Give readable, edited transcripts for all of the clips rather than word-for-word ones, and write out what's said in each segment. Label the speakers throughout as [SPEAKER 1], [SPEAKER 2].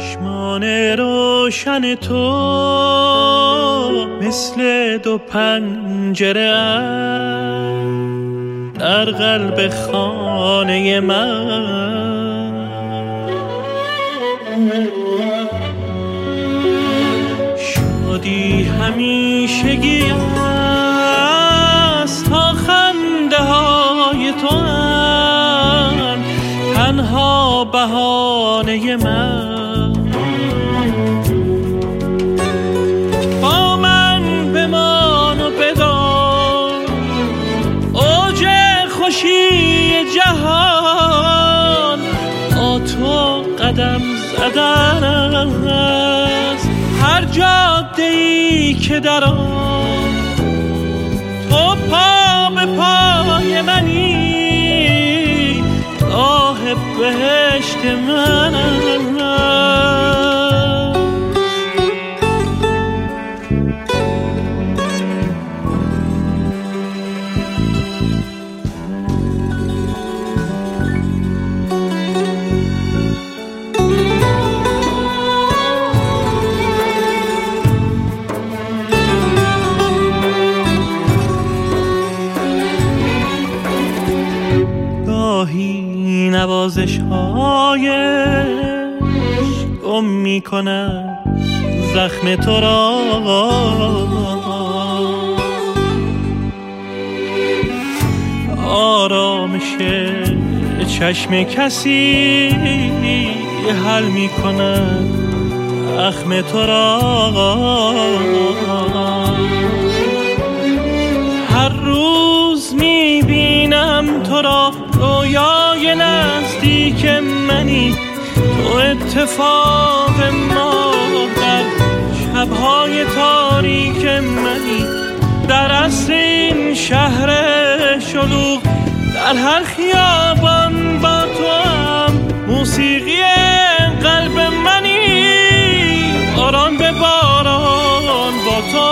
[SPEAKER 1] چشمان روشن تو مثل دو پنجره در قلب خانه من، شادی همیشگی است تا خنده های تو هم تنها بهانه من. با من بمان و بدار اوج خوشی جهان، با تو قدم زدن است هر جاده‌ای که در آن تو پا به پای منی، راه بهشت من. نوازش هایش گم می کند زخم تو را، آرامش چشم کسی حل می کند زخم تو را. هر روز می بینم تو را رویای نزدیک منی، تو اتفاق ما در شبهای تاریک منی، در عصر این شهر شلوغ در هر خیابان با تو هم موسیقی قلب منی، باران به باران با تو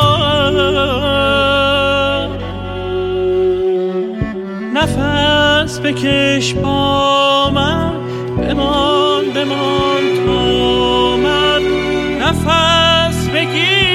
[SPEAKER 1] نفس بکش با من، بمان تا من نفس بگیر